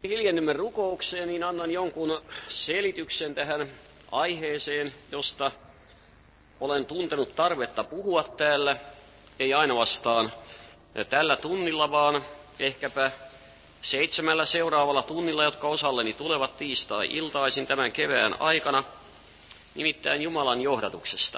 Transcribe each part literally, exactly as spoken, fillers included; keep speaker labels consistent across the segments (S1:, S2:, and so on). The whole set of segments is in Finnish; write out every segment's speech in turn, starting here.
S1: Hiljennymme rukoukseen, niin annan jonkun selityksen tähän aiheeseen, josta olen tuntenut tarvetta puhua täällä, ei ainoastaan tällä tunnilla, vaan ehkäpä seitsemällä seuraavalla tunnilla, jotka osalleni tulevat tiistai-iltaisin tämän kevään aikana, nimittäin Jumalan johdatuksesta.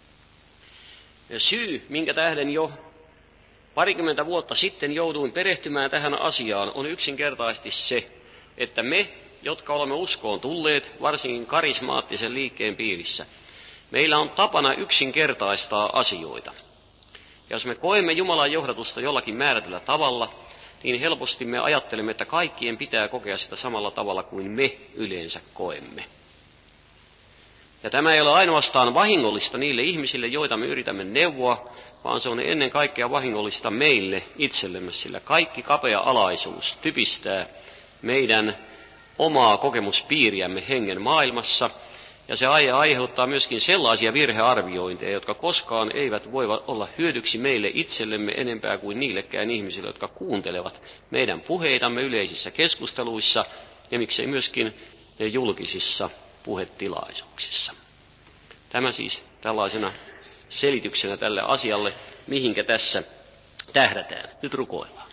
S1: Syy, minkä tähden jo parikymmentä vuotta sitten jouduin perehtymään tähän asiaan, on yksinkertaisesti se, että me, jotka olemme uskoon tulleet, varsinkin karismaattisen liikkeen piirissä, meillä on tapana yksinkertaistaa asioita. Ja jos me koemme Jumalan johdatusta jollakin määrätyllä tavalla, niin helposti me ajattelemme, että kaikkien pitää kokea sitä samalla tavalla kuin me yleensä koemme. Ja tämä ei ole ainoastaan vahingollista niille ihmisille, joita me yritämme neuvoa, vaan se on ennen kaikkea vahingollista meille itsellemme, sillä kaikki kapea alaisuus typistää meidän omaa kokemuspiiriämme hengen maailmassa, ja se aiheuttaa myöskin sellaisia virhearviointeja, jotka koskaan eivät voi olla hyödyksi meille itsellemme enempää kuin niillekään ihmisille, jotka kuuntelevat meidän puheitamme yleisissä keskusteluissa ja miksei myöskin julkisissa puhetilaisuuksissa. Tämä siis tällaisena selityksenä tälle asialle, mihinkä tässä tähdätään. Nyt rukoillaan.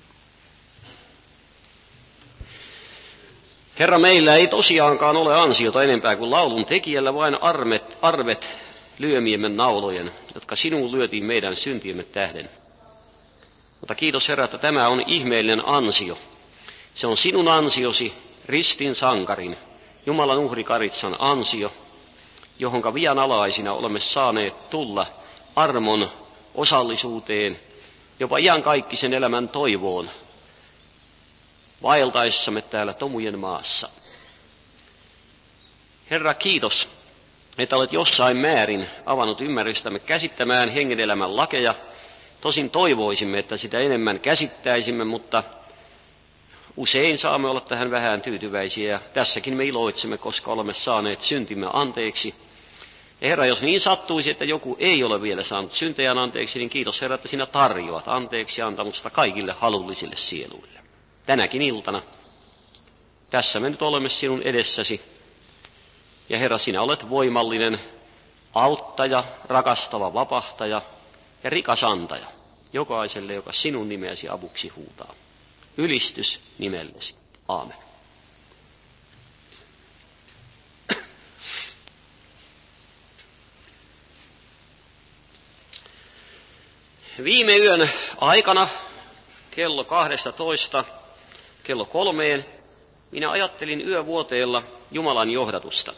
S1: Herra, meillä ei tosiaankaan ole ansiota enempää kuin laulun tekijällä, vain arvet, arvet lyömiemme naulojen, jotka sinuun lyötiin meidän syntiemme tähden. Mutta kiitos Herra, että tämä on ihmeellinen ansio. Se on sinun ansiosi, ristin sankarin, Jumalan uhrikaritsan ansio, johonka vianalaisina olemme saaneet tulla armon osallisuuteen, jopa iankaikkisen elämän toivoon, vaeltaessamme täällä tomujen maassa. Herra, kiitos, että olet jossain määrin avannut ymmärrystämme käsittämään hengen elämän lakeja. Tosin toivoisimme, että sitä enemmän käsittäisimme, mutta usein saamme olla tähän vähän tyytyväisiä, ja tässäkin me iloitsemme, koska olemme saaneet syntimme anteeksi. Ja Herra, jos niin sattuisi, että joku ei ole vielä saanut syntejään anteeksi, niin kiitos Herra, että sinä tarjoat anteeksi antamusta kaikille halullisille sieluille. Tänäkin iltana tässä me nyt olemme sinun edessäsi. Ja Herra, sinä olet voimallinen auttaja, rakastava vapahtaja ja rikas antaja jokaiselle, joka sinun nimeäsi avuksi huutaa. Ylistys nimellesi. Aamen. Viime yön aikana kello kahdestatoista kello kolmeen minä ajattelin yövuoteella Jumalan johdatusta.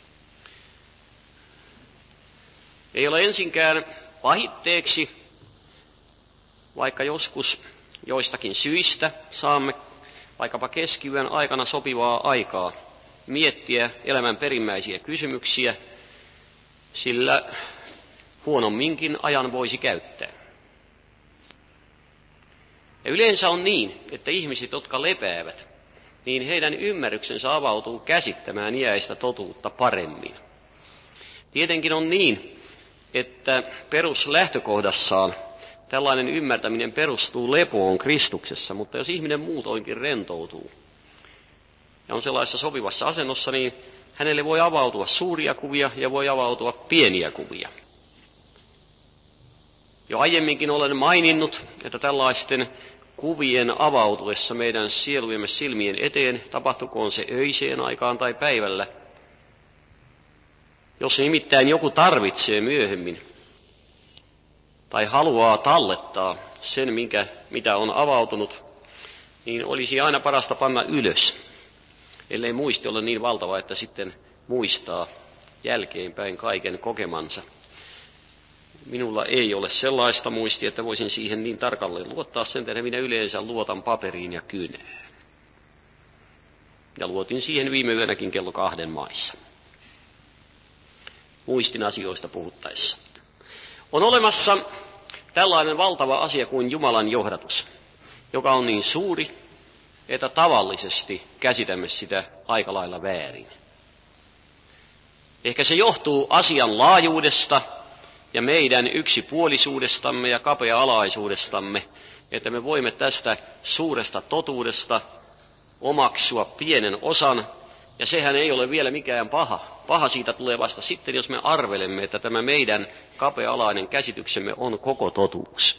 S1: Ei ole ensinkään pahitteeksi, vaikka joskus joistakin syistä saamme vaikkapa keskiyön aikana sopivaa aikaa miettiä elämän perimmäisiä kysymyksiä, sillä huonomminkin ajan voisi käyttää. Ja yleensä on niin, että ihmiset, jotka lepäävät, niin heidän ymmärryksensä avautuu käsittämään iäistä totuutta paremmin. Tietenkin on niin, että peruslähtökohdassaan tällainen ymmärtäminen perustuu lepoon Kristuksessa, mutta jos ihminen muutoinkin rentoutuu ja on sellaisessa sopivassa asennossa, niin hänelle voi avautua suuria kuvia ja voi avautua pieniä kuvia. Jo aiemminkin olen maininnut, että tällaisten kuvien avautuessa meidän sielujemme silmien eteen, tapahtukoon se öiseen aikaan tai päivällä, jos nimittäin joku tarvitsee myöhemmin tai haluaa tallettaa sen, minkä, mitä on avautunut, niin olisi aina parasta panna ylös, ellei muisti ole niin valtava, että sitten muistaa jälkeenpäin kaiken kokemansa. Minulla ei ole sellaista muistia, että voisin siihen niin tarkalleen luottaa, sen tähden minä yleensä luotan paperiin ja kynään. Ja luotin siihen viime yönäkin kello kahden maissa. Muistin asioista puhuttaessa. On olemassa tällainen valtava asia kuin Jumalan johdatus, joka on niin suuri, että tavallisesti käsitämme sitä aika lailla väärin. Ehkä se johtuu asian laajuudesta ja meidän yksipuolisuudestamme ja kapea-alaisuudestamme, että me voimme tästä suuresta totuudesta omaksua pienen osan, ja sehän ei ole vielä mikään paha. Paha siitä tulee vasta sitten, jos me arvelemme, että tämä meidän kapea-alainen käsityksemme on koko totuus.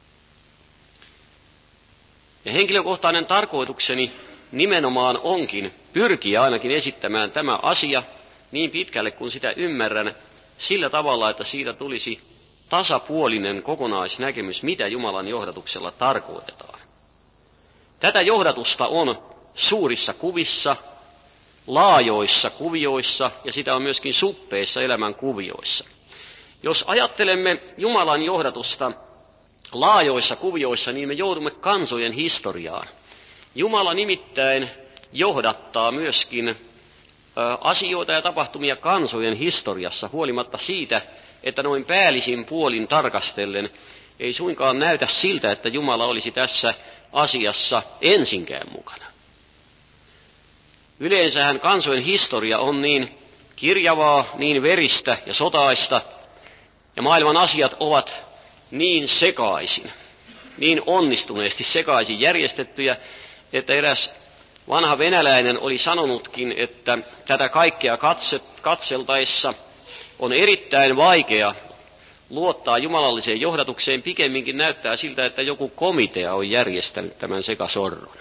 S1: Ja henkilökohtainen tarkoitukseni nimenomaan onkin pyrkiä ainakin esittämään tämä asia niin pitkälle kuin sitä ymmärrän, sillä tavalla, että siitä tulisi tasapuolinen kokonaisnäkemys, mitä Jumalan johdatuksella tarkoitetaan. Tätä johdatusta on suurissa kuvissa, laajoissa kuvioissa ja sitä on myöskin suppeissa elämän kuvioissa. Jos ajattelemme Jumalan johdatusta laajoissa kuvioissa, niin me joudumme kansojen historiaan. Jumala nimittäin johdattaa myöskin asioita ja tapahtumia kansojen historiassa, huolimatta siitä, että noin päällisin puolin tarkastellen ei suinkaan näytä siltä, että Jumala olisi tässä asiassa ensinkään mukana. Yleensähän kansojen historia on niin kirjavaa, niin veristä ja sotaista, ja maailman asiat ovat niin sekaisin, niin onnistuneesti sekaisin järjestettyjä, että eräs vanha venäläinen oli sanonutkin, että tätä kaikkea katse, katseltaessa on erittäin vaikea luottaa jumalalliseen johdatukseen, pikemminkin näyttää siltä, että joku komitea on järjestänyt tämän sekasorron.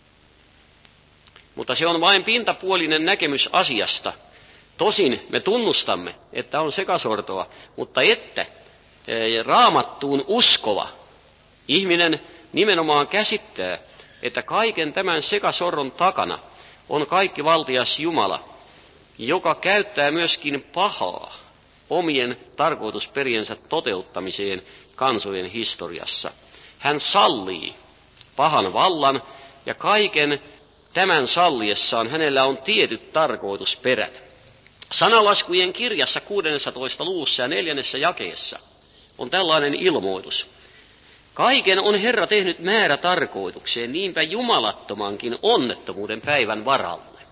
S1: Mutta se on vain pintapuolinen näkemys asiasta. Tosin me tunnustamme, että on sekasortoa, mutta että Raamattuun uskova ihminen nimenomaan käsittää, että kaiken tämän sekasorron takana on kaikkivaltias Jumala, joka käyttää myöskin pahaa omien tarkoitusperiensä toteuttamiseen kansojen historiassa. Hän sallii pahan vallan ja kaiken tämän salliessaan hänellä on tietyt tarkoitusperät. Sanalaskujen kirjassa kuudennessatoista luvussa ja neljännessä jakeessa on tällainen ilmoitus. Kaiken on Herra tehnyt määrä tarkoitukseen, niinpä jumalattomankin onnettomuuden päivän varalle.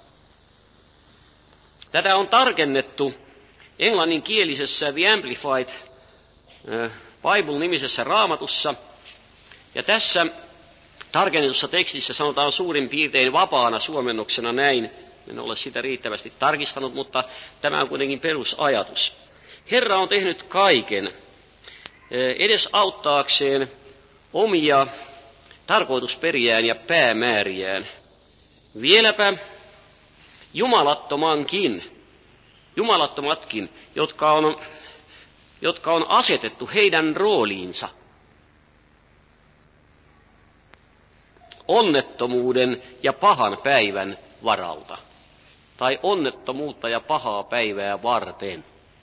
S1: Tätä on tarkennettu englanninkielisessä The Amplified Bible-nimisessä raamatussa, ja tässä tarkennetussa tekstissä sanotaan suurin piirtein vapaana suomennoksena näin, en ole sitä riittävästi tarkistanut, mutta tämä on kuitenkin perusajatus. Herra on tehnyt kaiken edes auttaakseen omia tarkoitusperiään ja päämääriään. Vieläpä jumalattomankin, jumalattomatkin, jotka on, jotka on asetettu heidän rooliinsa onnettomuuden ja pahan päivän varalta, tai onnettomuutta ja pahaa päivää varten.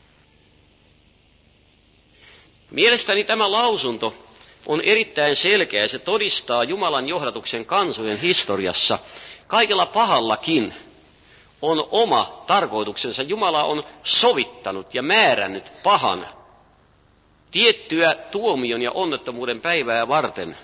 S1: Mielestäni tämä lausunto on erittäin selkeä. Se todistaa Jumalan johdatuksen kansojen historiassa. Kaikella pahallakin on oma tarkoituksensa. Jumala on sovittanut ja määrännyt pahan tiettyä tuomion ja onnettomuuden päivää varten,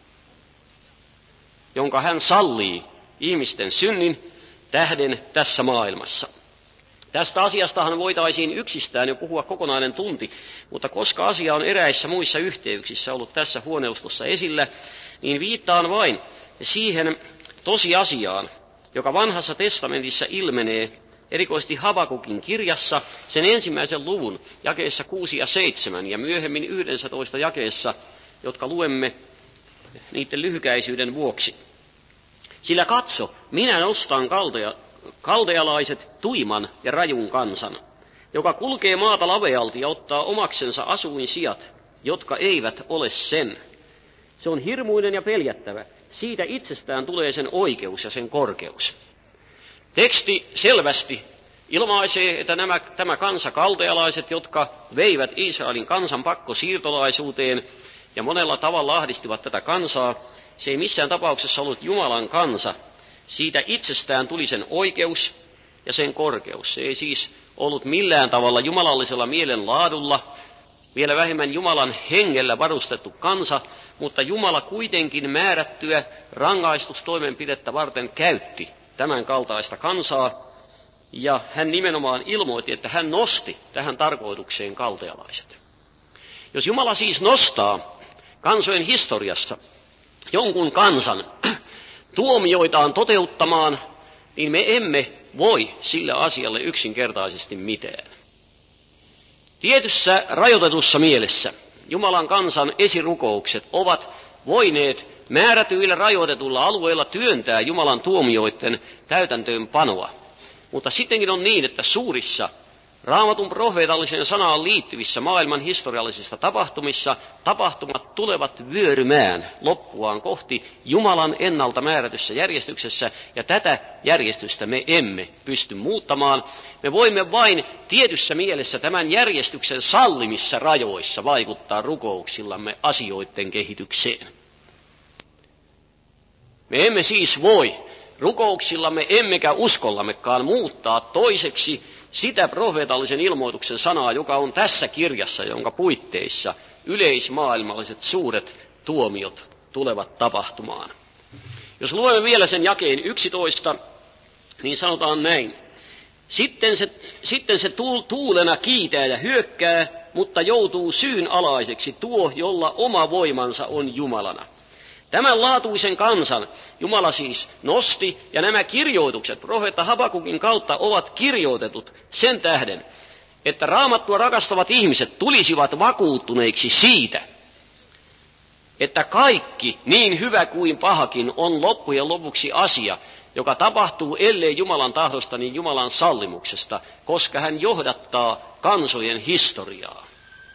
S1: jonka hän sallii ihmisten synnin tähden tässä maailmassa. Tästä asiastahan voitaisiin yksistään jo puhua kokonainen tunti, mutta koska asia on eräissä muissa yhteyksissä ollut tässä huoneustossa esillä, niin viittaan vain siihen tosiasiaan, joka vanhassa testamentissa ilmenee erikoisesti Habakukin kirjassa, sen ensimmäisen luvun jakeessa kuusi ja seitsemän ja myöhemmin yhdentoista jakeessa, jotka luemme niiden lyhykäisyyden vuoksi. Sillä katso, minä nostan kaldea, kaldealaiset tuiman ja rajun kansan, joka kulkee maata lavealti ja ottaa omaksensa asuinsijat, jotka eivät ole sen. Se on hirmuinen ja peljättävä. Siitä itsestään tulee sen oikeus ja sen korkeus. Teksti selvästi ilmaisee, että nämä, tämä kansa kaldealaiset, jotka veivät Israelin kansan pakkosiirtolaisuuteen ja monella tavalla ahdistivat tätä kansaa, se ei missään tapauksessa ollut Jumalan kansa. Siitä itsestään tuli sen oikeus ja sen korkeus. Se ei siis ollut millään tavalla jumalallisella mielenlaadulla, vielä vähemmän Jumalan hengellä varustettu kansa, mutta Jumala kuitenkin määrättyä rangaistustoimenpidettä varten käytti tämän kaltaista kansaa, ja hän nimenomaan ilmoitti, että hän nosti tähän tarkoitukseen kaldealaiset. Jos Jumala siis nostaa kansojen historiassa jonkun kansan tuomioitaan toteuttamaan, niin me emme voi sille asialle yksinkertaisesti mitään. Tietyssä rajoitetussa mielessä Jumalan kansan esirukoukset ovat voineet määrätyillä rajoitetulla alueilla työntää Jumalan tuomioiden täytäntöönpanoa. Mutta sittenkin on niin, että suurissa Raamatun profeetalliseen sanaan liittyvissä maailman historiallisissa tapahtumissa tapahtumat tulevat vyörymään loppuaan kohti Jumalan ennalta määrätyssä järjestyksessä, ja tätä järjestystä me emme pysty muuttamaan. Me voimme vain tietyssä mielessä tämän järjestyksen sallimissa rajoissa vaikuttaa rukouksillamme asioiden kehitykseen. Me emme siis voi rukouksillamme emmekä uskollammekaan muuttaa toiseksi sitä profeetallisen ilmoituksen sanaa, joka on tässä kirjassa, jonka puitteissa yleismaailmalliset suuret tuomiot tulevat tapahtumaan. Jos luemme vielä sen jakeen yksitoista, niin sanotaan näin. Sitten se, sitten se tuulena kiitää ja hyökkää, mutta joutuu syyn alaiseksi tuo, jolla oma voimansa on Jumalana. Tämän laatuisen kansan Jumala siis nosti, ja nämä kirjoitukset profeetta Habakukin kautta ovat kirjoitetut sen tähden, että Raamattua rakastavat ihmiset tulisivat vakuuttuneiksi siitä, että kaikki, niin hyvä kuin pahakin, on loppujen lopuksi asia, joka tapahtuu ellei Jumalan tahdosta, niin Jumalan sallimuksesta, koska hän johdattaa kansojen historiaa.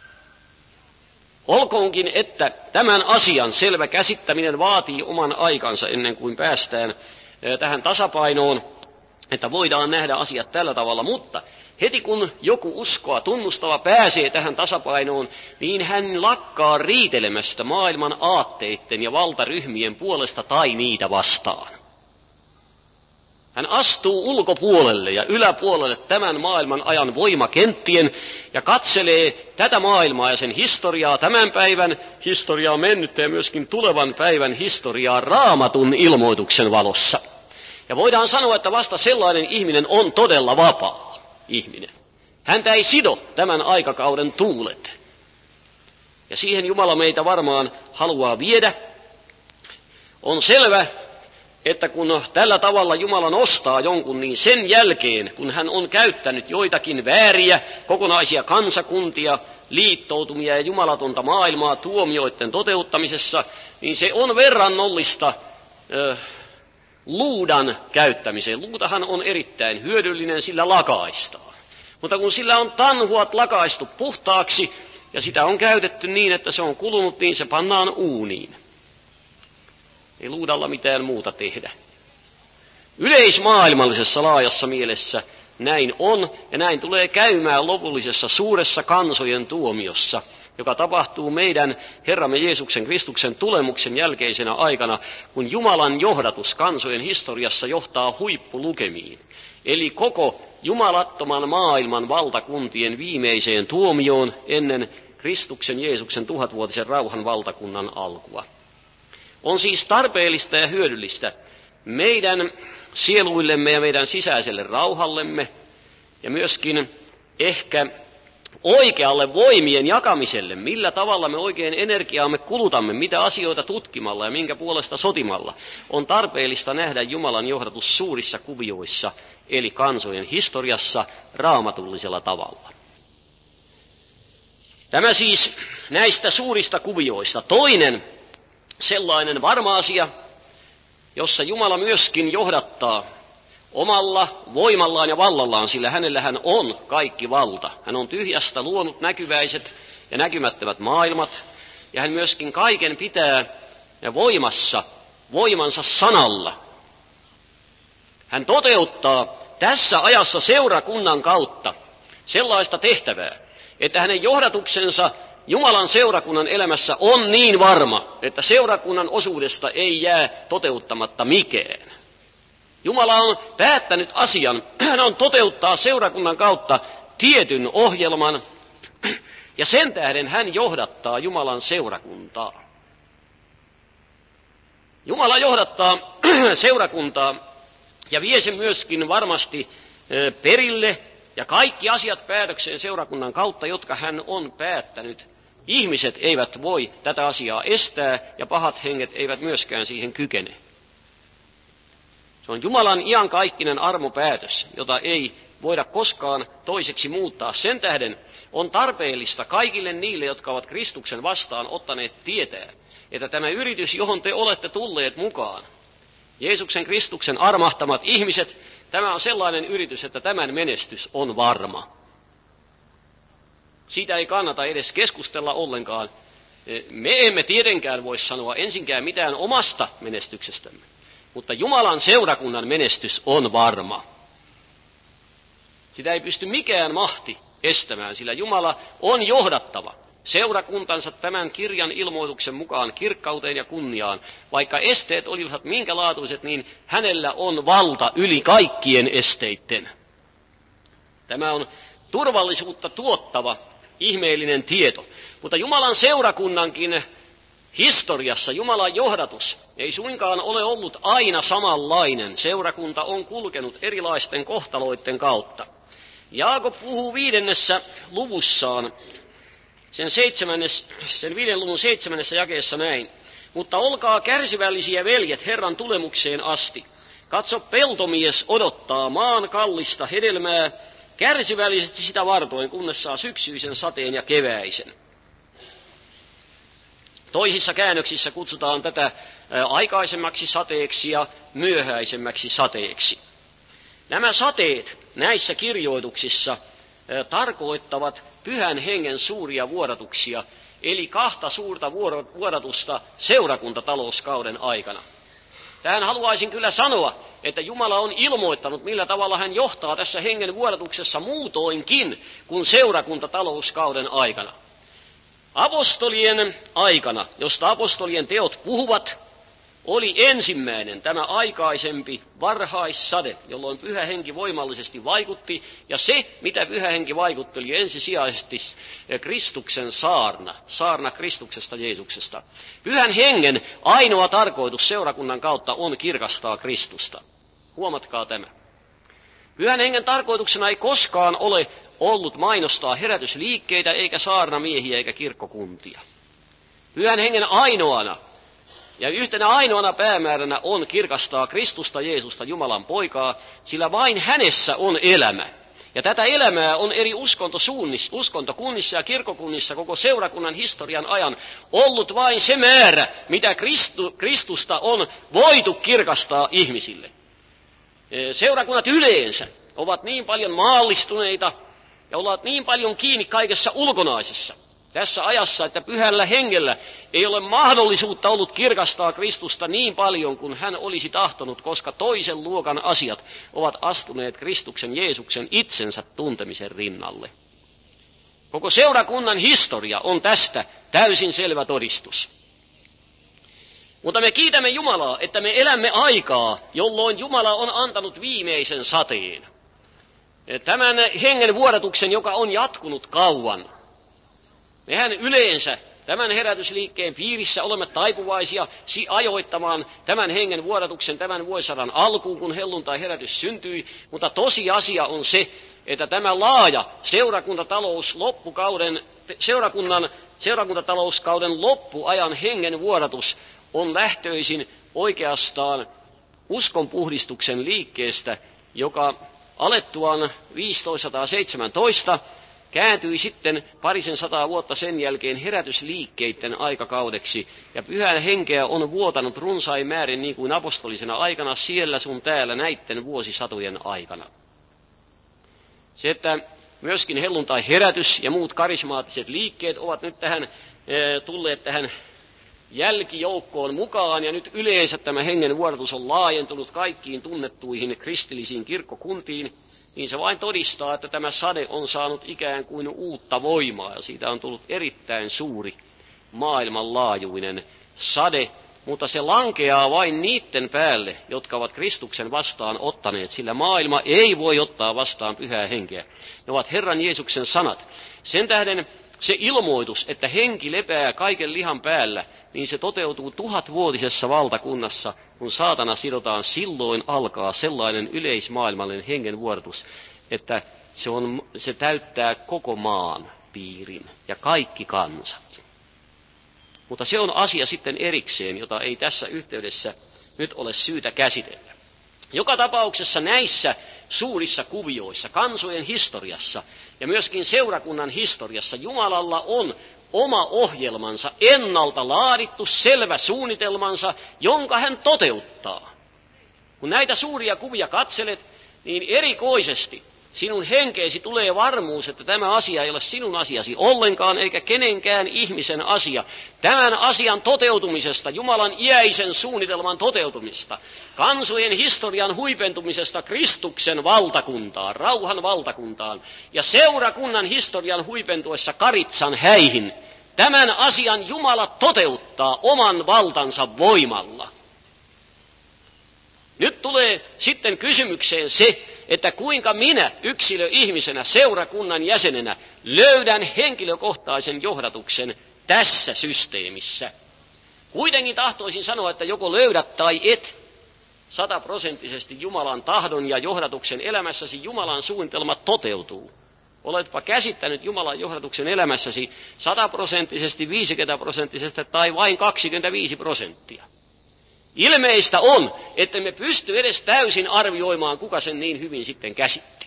S1: Olkoonkin, että tämän asian selvä käsittäminen vaatii oman aikansa ennen kuin päästään tähän tasapainoon, että voidaan nähdä asiat tällä tavalla, mutta heti kun joku uskoa tunnustava pääsee tähän tasapainoon, niin hän lakkaa riitelemästä maailman aatteiden ja valtaryhmien puolesta tai niitä vastaan. Hän astuu ulkopuolelle ja yläpuolelle tämän maailman ajan voimakenttien ja katselee tätä maailmaa ja sen historiaa, tämän päivän historiaa, mennyttä ja myöskin tulevan päivän historiaa Raamatun ilmoituksen valossa. Ja voidaan sanoa, että vasta sellainen ihminen on todella vapaa ihminen. Häntä ei sido tämän aikakauden tuulet. Ja siihen Jumala meitä varmaan haluaa viedä. On selvä, että kun tällä tavalla Jumala nostaa jonkun, niin sen jälkeen, kun hän on käyttänyt joitakin vääriä kokonaisia kansakuntia, liittoutumia ja jumalatonta maailmaa tuomioiden toteuttamisessa, niin se on verrannollista äh, luudan käyttämiseen. Luutahan on erittäin hyödyllinen, sillä lakaistaan. Mutta kun sillä on tanhuat lakaistu puhtaaksi ja sitä on käytetty niin, että se on kulunut, niin se pannaan uuniin. Ei luudalla mitään muuta tehdä. Yleismaailmallisessa laajassa mielessä näin on, ja näin tulee käymään lopullisessa suuressa kansojen tuomiossa, joka tapahtuu meidän Herramme Jeesuksen Kristuksen tulemuksen jälkeisenä aikana, kun Jumalan johdatus kansojen historiassa johtaa huippulukemiin. Eli koko jumalattoman maailman valtakuntien viimeiseen tuomioon ennen Kristuksen Jeesuksen tuhatvuotisen rauhan valtakunnan alkua. On siis tarpeellista ja hyödyllistä meidän sieluillemme ja meidän sisäiselle rauhallemme ja myöskin ehkä oikealle voimien jakamiselle, millä tavalla me oikein energiaamme kulutamme, mitä asioita tutkimalla ja minkä puolesta sotimalla. On tarpeellista nähdä Jumalan johdatus suurissa kuvioissa, eli kansojen historiassa raamatullisella tavalla. Tämä siis näistä suurista kuvioista. Toinen sellainen varma asia, jossa Jumala myöskin johdattaa omalla voimallaan ja vallallaan, sillä hänellähän on kaikki valta. Hän on tyhjästä luonut näkyväiset ja näkymättömät maailmat, ja hän myöskin kaiken pitää voimassa, voimansa sanalla. Hän toteuttaa tässä ajassa seurakunnan kautta sellaista tehtävää, että hänen johdatuksensa Jumalan seurakunnan elämässä on niin varma, että seurakunnan osuudesta ei jää toteuttamatta mikään. Jumala on päättänyt asian, hän on toteuttaa seurakunnan kautta tietyn ohjelman, ja sen tähden hän johdattaa Jumalan seurakuntaa. Jumala johdattaa seurakuntaa ja vie sen myöskin varmasti perille ja kaikki asiat päätökseen seurakunnan kautta, jotka hän on päättänyt. Ihmiset eivät voi tätä asiaa estää ja pahat henget eivät myöskään siihen kykene. Se on Jumalan iankaikkinen armopäätös, jota ei voida koskaan toiseksi muuttaa. Sen tähden on tarpeellista kaikille niille, jotka ovat Kristuksen vastaan ottaneet tietää, että tämä yritys, johon te olette tulleet mukaan, Jeesuksen Kristuksen armahtamat ihmiset, tämä on sellainen yritys, että tämän menestys on varma. Siitä ei kannata edes keskustella ollenkaan. Me emme tietenkään voi sanoa ensinkään mitään omasta menestyksestämme, mutta Jumalan seurakunnan menestys on varma. Sitä ei pysty mikään mahti estämään, sillä Jumala on johdattava seurakuntansa tämän kirjan ilmoituksen mukaan kirkkauteen ja kunniaan. Vaikka esteet olisivat minkä laatuiset, niin hänellä on valta yli kaikkien esteitten. Tämä on turvallisuutta tuottava ihmeellinen tieto. Mutta Jumalan seurakunnankin historiassa Jumalan johdatus ei suinkaan ole ollut aina samanlainen. Seurakunta on kulkenut erilaisten kohtaloiden kautta. Jaakob puhuu viidennessä luvussaan, sen, seitsemännes, sen viiden luvun seitsemännessä jakeessa näin. Mutta olkaa kärsivällisiä, veljet, Herran tulemukseen asti. Katso, peltomies odottaa maan kallista hedelmää, kärsivällisesti sitä vartoen, kunnes saa syksyisen sateen ja keväisen. Toisissa käännöksissä kutsutaan tätä aikaisemmaksi sateeksi ja myöhäisemmäksi sateeksi. Nämä sateet näissä kirjoituksissa tarkoittavat Pyhän Hengen suuria vuodatuksia, eli kahta suurta vuodatusta seurakuntatalouskauden aikana. Tähän haluaisin kyllä sanoa, että Jumala on ilmoittanut, millä tavalla hän johtaa tässä hengen vuodatuksessa muutoinkin kuin seurakuntatalouskauden aikana. Apostolien aikana, josta apostolien teot puhuvat, oli ensimmäinen tämä aikaisempi varhaissade, jolloin Pyhä Henki voimallisesti vaikutti, ja se, mitä Pyhä Henki vaikutti, oli ensisijaisesti Kristuksen saarna, saarna Kristuksesta Jeesuksesta. Pyhän Hengen ainoa tarkoitus seurakunnan kautta on kirkastaa Kristusta. Huomatkaa tämä. Pyhän Hengen tarkoituksena ei koskaan ole ollut mainostaa herätysliikkeitä, eikä saarnamiehiä, eikä kirkkokuntia. Pyhän Hengen ainoana ja yhtenä ainoana päämääränä on kirkastaa Kristusta Jeesusta, Jumalan poikaa, sillä vain hänessä on elämä. Ja tätä elämää on eri uskontokunnissa ja kirkkokunnissa koko seurakunnan historian ajan ollut vain se määrä, mitä Kristu, Kristusta on voitu kirkastaa ihmisille. Seurakunnat yleensä ovat niin paljon maallistuneita ja ovat niin paljon kiinni kaikessa ulkonaisessa tässä ajassa, että Pyhällä Hengellä ei ole mahdollisuutta ollut kirkastaa Kristusta niin paljon kuin hän olisi tahtonut, koska toisen luokan asiat ovat astuneet Kristuksen Jeesuksen itsensä tuntemisen rinnalle. Koko seurakunnan historia on tästä täysin selvä todistus. Mutta me kiitämme Jumalaa, että me elämme aikaa, jolloin Jumala on antanut viimeisen sateen. Tämän hengen vuodatuksen, joka on jatkunut kauan. Mehän yleensä tämän herätysliikkeen piirissä olemme taipuvaisia ajoittamaan tämän hengen vuodatuksen tämän vuosisadan alkuun, kun helluntai-herätys syntyi, mutta tosiasia on se, että tämä laaja seurakuntatalous loppukauden, seurakunnan, seurakuntatalouskauden loppuajan hengen vuodatus on lähtöisin oikeastaan uskonpuhdistuksen liikkeestä, joka alettuaan viisitoistasataaseitsemäntoista kääntyi sitten parisen sataa vuotta sen jälkeen herätysliikkeiden aikakaudeksi, ja Pyhän Henkeä on vuotanut runsain määrin niin kuin apostolisena aikana siellä sun täällä näitten vuosisatojen aikana. Se, että myöskin helluntai-herätys ja muut karismaattiset liikkeet ovat nyt tähän, e, tulleet tähän jälkijoukkoon mukaan, ja nyt yleensä tämä hengen vuodatus on laajentunut kaikkiin tunnettuihin kristillisiin kirkkokuntiin, niin se vain todistaa, että tämä sade on saanut ikään kuin uutta voimaa, ja siitä on tullut erittäin suuri maailmanlaajuinen sade, mutta se lankeaa vain niiden päälle, jotka ovat Kristuksen vastaan ottaneet, sillä maailma ei voi ottaa vastaan Pyhää Henkeä. Ne ovat Herran Jeesuksen sanat. Sen tähden se ilmoitus, että henki lepää kaiken lihan päällä, niin se toteutuu tuhatvuotisessa valtakunnassa, kun saatana sidotaan, silloin alkaa sellainen yleismaailmallinen hengenvuodatus, että se, on, se täyttää koko maan piirin ja kaikki kansat. Mutta se on asia sitten erikseen, jota ei tässä yhteydessä nyt ole syytä käsitellä. Joka tapauksessa näissä suurissa kuvioissa, kansojen historiassa ja myöskin seurakunnan historiassa Jumalalla on oma ohjelmansa, ennalta laadittu selvä suunnitelmansa, jonka hän toteuttaa. Kun näitä suuria kuvia katselet, niin erikoisesti sinun henkeesi tulee varmuus, että tämä asia ei ole sinun asiasi ollenkaan, eikä kenenkään ihmisen asia. Tämän asian toteutumisesta, Jumalan iäisen suunnitelman toteutumista, kansojen historian huipentumisesta Kristuksen valtakuntaan, rauhan valtakuntaan, ja seurakunnan historian huipentuessa Karitsan häihin, tämän asian Jumala toteuttaa oman valtansa voimalla. Nyt tulee sitten kysymykseen se, että kuinka minä yksilöihmisenä, seurakunnan jäsenenä löydän henkilökohtaisen johdatuksen tässä systeemissä. Kuitenkin tahtoisin sanoa, että joko löydät tai et sataprosenttisesti Jumalan tahdon ja johdatuksen elämässäsi, Jumalan suunnitelma toteutuu. Oletpa käsittänyt Jumalan johdatuksen elämässäsi sataprosenttisesti, viisikymmentä prosenttisesti tai vain kaksikymmentäviisi prosenttia. Ilmeistä on, että me pysty edes täysin arvioimaan, kuka sen niin hyvin sitten käsitti.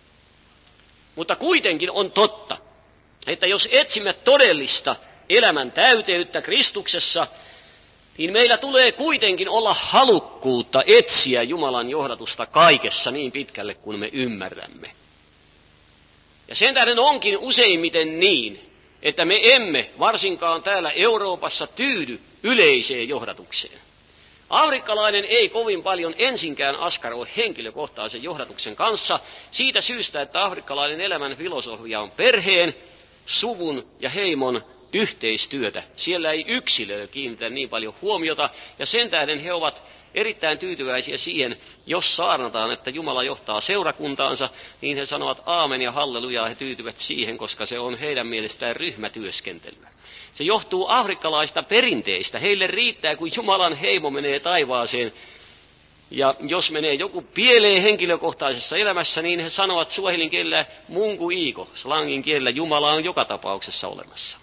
S1: Mutta kuitenkin on totta, että jos etsimme todellista elämän täyteyttä Kristuksessa, niin meillä tulee kuitenkin olla halukkuutta etsiä Jumalan johdatusta kaikessa niin pitkälle kuin me ymmärrämme. Ja sen tähden onkin useimmiten niin, että me emme varsinkaan täällä Euroopassa tyydy yleiseen johdatukseen. Afrikkalainen ei kovin paljon ensinkään askaroi henkilökohtaisen johdatuksen kanssa siitä syystä, että afrikkalainen elämän filosofia on perheen, suvun ja heimon yhteistyötä. Siellä ei yksilö kiinnitä niin paljon huomiota, ja sen tähden he ovat erittäin tyytyväisiä siihen, jos saarnataan, että Jumala johtaa seurakuntaansa, niin he sanovat aamen ja halleluja, he tyytyvät siihen, koska se on heidän mielestään ryhmätyöskentelyä. Se johtuu afrikkalaista perinteistä. Heille riittää, kun Jumalan heimo menee taivaaseen. Ja jos menee joku pieleen henkilökohtaisessa elämässä, niin he sanovat suohelin kielellä mungu iiko, slangin kielellä Jumala on joka tapauksessa olemassa.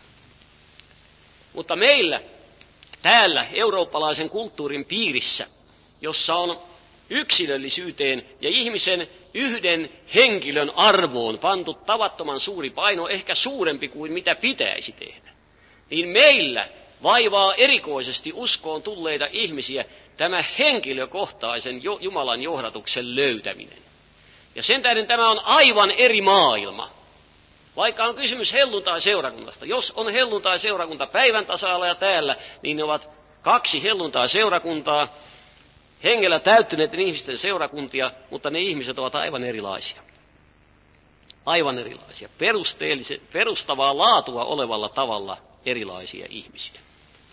S1: Mutta meillä täällä eurooppalaisen kulttuurin piirissä, jossa on yksilöllisyyteen ja ihmisen yhden henkilön arvoon pantu tavattoman suuri paino, ehkä suurempi kuin mitä pitäisi tehdä, niin meillä vaivaa erikoisesti uskoon tulleita ihmisiä tämä henkilökohtaisen Jumalan johdatuksen löytäminen. Ja sen tähden tämä on aivan eri maailma. Vaikka on kysymys helluntai-seurakunnasta. Jos on helluntai-seurakunta päivän tasalla ja täällä, niin ne ovat kaksi helluntai-seurakuntaa, hengellä täyttyneiden ihmisten seurakuntia, mutta ne ihmiset ovat aivan erilaisia. Aivan erilaisia. Perustavaa laatua olevalla tavalla erilaisia ihmisiä.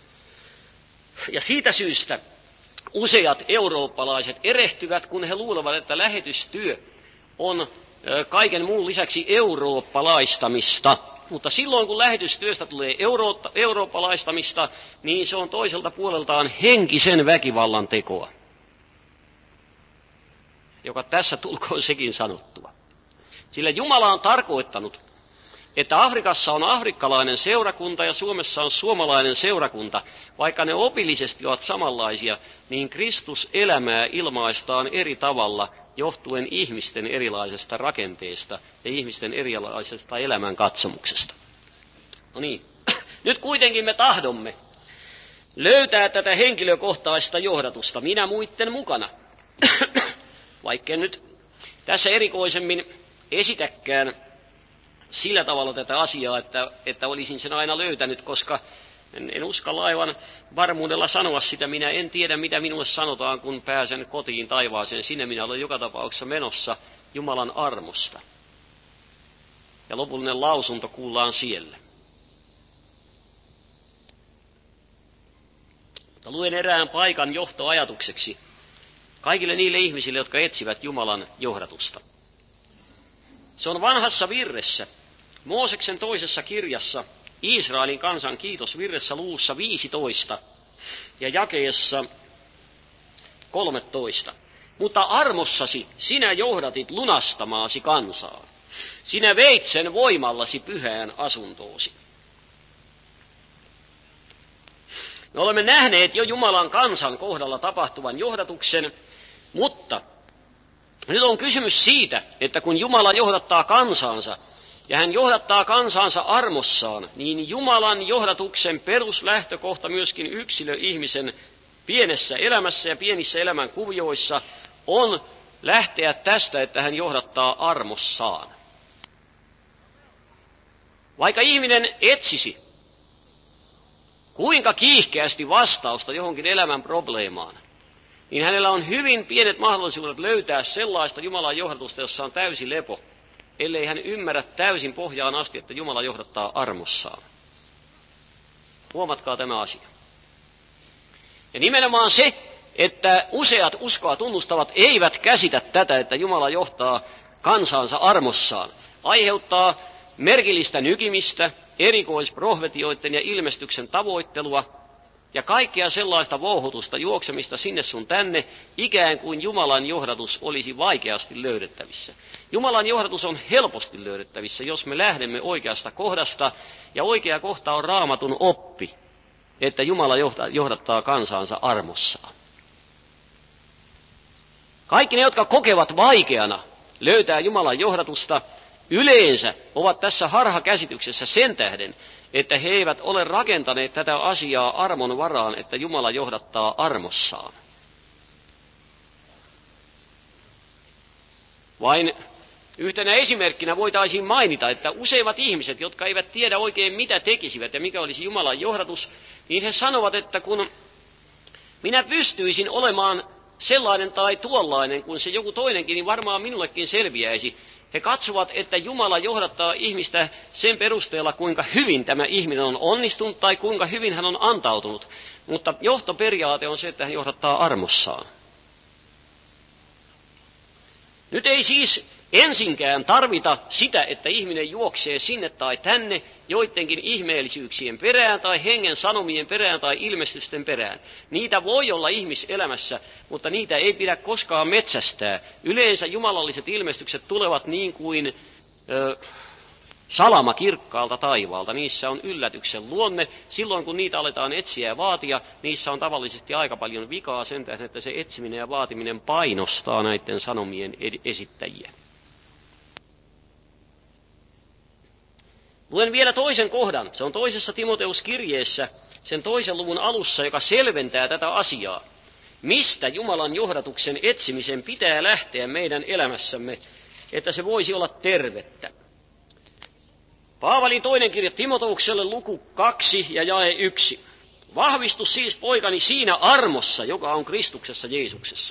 S1: Ja siitä syystä useat eurooppalaiset erehtyvät, kun he luulevat, että lähetystyö on kaiken muun lisäksi eurooppalaistamista. Mutta silloin, kun lähetystyöstä tulee euro- eurooppalaistamista, niin se on toiselta puoleltaan henkisen väkivallan tekoa, joka tässä tulkoon sekin sanottua. Sillä Jumala on tarkoittanut, että Afrikassa on afrikkalainen seurakunta ja Suomessa on suomalainen seurakunta. Vaikka ne opillisesti ovat samanlaisia, niin Kristus-elämää ilmaistaan eri tavalla johtuen ihmisten erilaisesta rakenteesta ja ihmisten erilaisesta elämän katsomuksesta. No niin, nyt kuitenkin me tahdomme löytää tätä henkilökohtaista johdatusta, minä muitten mukana. Vaikka nyt tässä erikoisemmin esitäkään sillä tavalla tätä asiaa, että, että olisin sen aina löytänyt, koska en, en uskalla aivan varmuudella sanoa sitä. Minä en tiedä, mitä minulle sanotaan, kun pääsen kotiin taivaaseen. Sinne minä olen joka tapauksessa menossa Jumalan armosta. Ja lopullinen lausunto kuullaan siellä. Mutta luen erään paikan johtoajatukseksi kaikille niille ihmisille, jotka etsivät Jumalan johdatusta. Se on vanhassa virressä, Mooseksen toisessa kirjassa, Israelin kansan kiitosvirressä luvussa viisitoista ja jakeessa kolmetoista. Mutta armossasi sinä johdatit lunastamaasi kansaa. Sinä veit sen voimallasi pyhään asuntoosi. Me olemme nähneet jo Jumalan kansan kohdalla tapahtuvan johdatuksen Mutta nyt on kysymys siitä, että kun Jumala johdattaa kansansa, ja hän johdattaa kansansa armossaan, niin Jumalan johdatuksen peruslähtökohta myöskin yksilöihmisen pienessä elämässä ja pienissä elämän kuvioissa on lähteä tästä, että hän johdattaa armossaan. Vaikka ihminen etsisi kuinka kiihkeästi vastausta johonkin elämän probleemaan, niin hänellä on hyvin pienet mahdollisuudet löytää sellaista Jumalan johdatusta, jossa on täysi lepo, ellei hän ymmärrä täysin pohjaan asti, että Jumala johdattaa armossaan. Huomatkaa tämä asia. Ja nimenomaan se, että useat uskoa tunnustavat eivät käsitä tätä, että Jumala johtaa kansansa armossaan, aiheuttaa merkillistä nykimistä, erikoisprofetioiden ja ilmestyksen tavoittelua ja kaikkea sellaista vouhutusta, juoksemista sinne sun tänne, ikään kuin Jumalan johdatus olisi vaikeasti löydettävissä. Jumalan johdatus on helposti löydettävissä, jos me lähdemme oikeasta kohdasta, ja oikea kohta on Raamatun oppi, että Jumala johdattaa kansansa armossaan. Kaikki ne, jotka kokevat vaikeana löytää Jumalan johdatusta, yleensä ovat tässä harhakäsityksessä sen tähden, että he eivät ole rakentaneet tätä asiaa armon varaan, että Jumala johdattaa armossaan. Vain yhtenä esimerkkinä voitaisiin mainita, että useimmat ihmiset, jotka eivät tiedä oikein mitä tekisivät ja mikä olisi Jumalan johdatus, niin he sanovat, että kun minä pystyisin olemaan sellainen tai tuollainen kuin se joku toinenkin, niin varmaan minullekin selviäisi. He katsovat, että Jumala johdattaa ihmistä sen perusteella, kuinka hyvin tämä ihminen on onnistunut tai kuinka hyvin hän on antautunut. Mutta johtoperiaate on se, että hän johdattaa armossaan. Nyt ei siis ensinkään tarvita sitä, että ihminen juoksee sinne tai tänne joidenkin ihmeellisyyksien perään tai hengen sanomien perään tai ilmestysten perään. Niitä voi olla ihmiselämässä, mutta niitä ei pidä koskaan metsästää. Yleensä jumalalliset ilmestykset tulevat niin kuin ö, salama kirkkaalta taivaalta. Niissä on yllätyksen luonne. Silloin kun niitä aletaan etsiä ja vaatia, niissä on tavallisesti aika paljon vikaa sen tähden, että se etsiminen ja vaatiminen painostaa näiden sanomien esittäjiä. Luen vielä toisen kohdan. Se on toisessa Timoteus-kirjeessä, sen toisen luvun alussa, joka selventää tätä asiaa. Mistä Jumalan johdatuksen etsimisen pitää lähteä meidän elämässämme, että se voisi olla tervettä. Paavalin toinen kirja Timoteukselle luku kaksi ja jae yksi. Vahvistu siis poikani siinä armossa, joka on Kristuksessa Jeesuksessa.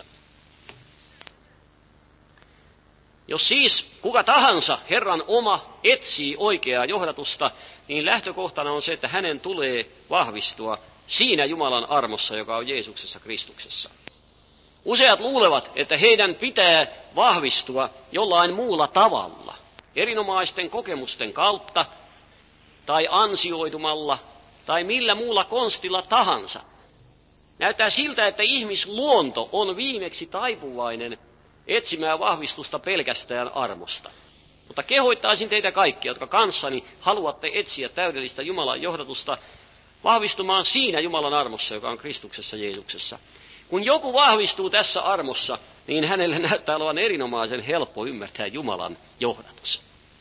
S1: Jos siis kuka tahansa Herran oma etsii oikeaa johdatusta, niin lähtökohtana on se, että hänen tulee vahvistua siinä Jumalan armossa, joka on Jeesuksessa Kristuksessa. Useat luulevat, että heidän pitää vahvistua jollain muulla tavalla, erinomaisten kokemusten kautta tai ansioitumalla tai millä muulla konstilla tahansa. Näyttää siltä, että ihmisluonto on viimeksi taipuvainen etsimään vahvistusta pelkästään armosta. Mutta kehoittaisin teitä kaikkia, jotka kanssani haluatte etsiä täydellistä Jumalan johdatusta, vahvistumaan siinä Jumalan armossa, joka on Kristuksessa Jeesuksessa. Kun joku vahvistuu tässä armossa, niin hänelle näyttää olevan erinomaisen helppo ymmärtää Jumalan johdatus.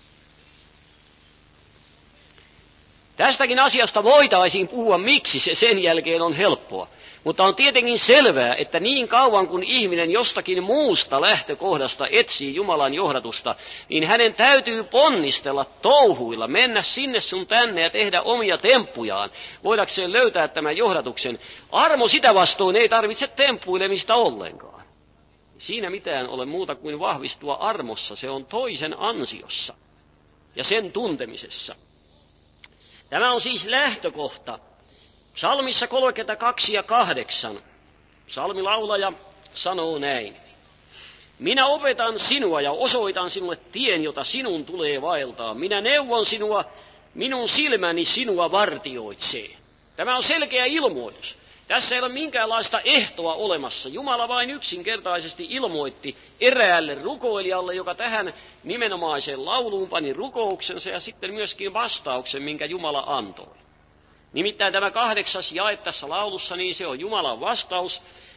S1: Tästäkin asiasta voitaisiin puhua, miksi se sen jälkeen on helppoa. Mutta on tietenkin selvää, että niin kauan kuin ihminen jostakin muusta lähtökohdasta etsii Jumalan johdatusta, niin hänen täytyy ponnistella touhuilla, mennä sinne sun tänne ja tehdä omia temppujaan, voidakseen löytää tämän johdatuksen. Armo sitä vastoin ei tarvitse temppuilemista ollenkaan. Siinä mitään ole muuta kuin vahvistua armossa, se on toisen ansiossa ja sen tuntemisessa. Tämä on siis lähtökohta. Psalmissa kolmekymmentäkaksi ja kahdeksan psalmilaulaja sanoo näin. Minä opetan sinua ja osoitan sinulle tien, jota sinun tulee vaeltaa. Minä neuvon sinua, minun silmäni sinua vartioitsee. Tämä on selkeä ilmoitus. Tässä ei ole minkäänlaista ehtoa olemassa. Jumala vain yksinkertaisesti ilmoitti eräälle rukoilijalle, joka tähän nimenomaiseen lauluun pani rukouksensa ja sitten myöskin vastauksen, minkä Jumala antoi. Nimittäin tämä kahdeksas jae tässä laulussa, niin se on Jumalan vastaus,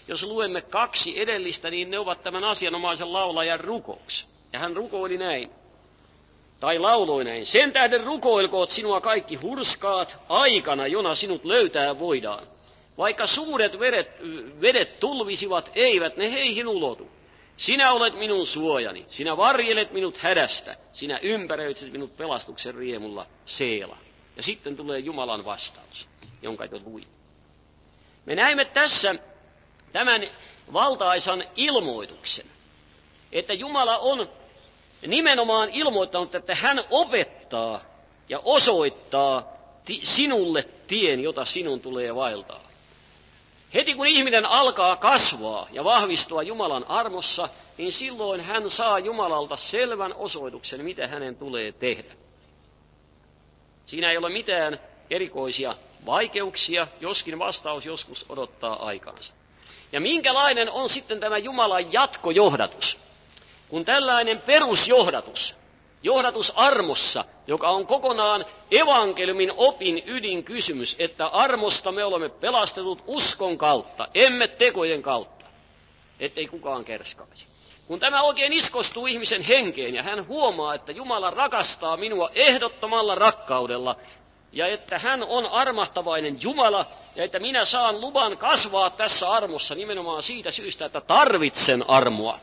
S1: jos luemme kaksi edellistä, niin ne ovat tämän asianomaisen laulajan rukouksi. Ja hän rukoili näin, tai lauloi näin. Sen tähden rukoilkoot sinua kaikki hurskaat aikana, jona sinut löytää voidaan. Vaikka suuret vedet, vedet tulvisivat, eivät ne heihin ulotu. Sinä olet minun suojani, sinä varjelet minut hädästä, sinä ympäröitset minut pelastuksen riemulla, Seela. Ja sitten tulee Jumalan vastaus, jonka jo luin. Me näemme tässä tämän valtaisan ilmoituksen, että Jumala on nimenomaan ilmoittanut, että hän opettaa ja osoittaa sinulle tien, jota sinun tulee vaeltaa. Heti kun ihminen alkaa kasvaa ja vahvistua Jumalan armossa, niin silloin hän saa Jumalalta selvän osoituksen, mitä hänen tulee tehdä. Siinä ei ole mitään erikoisia vaikeuksia, joskin vastaus joskus odottaa aikaansa. Ja minkälainen on sitten tämä Jumalan jatkojohdatus? Kun tällainen perusjohdatus, johdatus armossa, joka on kokonaan evankeliumin opin ydinkysymys, että armosta me olemme pelastetut uskon kautta, emme tekojen kautta, ettei kukaan kerskaisi. Kun tämä oikein iskostuu ihmisen henkeen ja hän huomaa, että Jumala rakastaa minua ehdottomalla rakkaudella ja että hän on armahtavainen Jumala ja että minä saan luvan kasvaa tässä armossa nimenomaan siitä syystä, että tarvitsen armoa.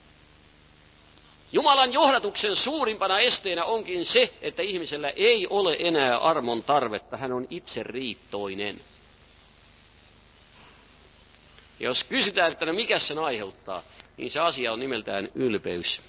S1: Jumalan johdatuksen suurimpana esteenä onkin se, että ihmisellä ei ole enää armon tarvetta, hän on itseriittoinen. Ja jos kysytään, että no mikä sen aiheuttaa, niin se asia on nimeltään ylpeys.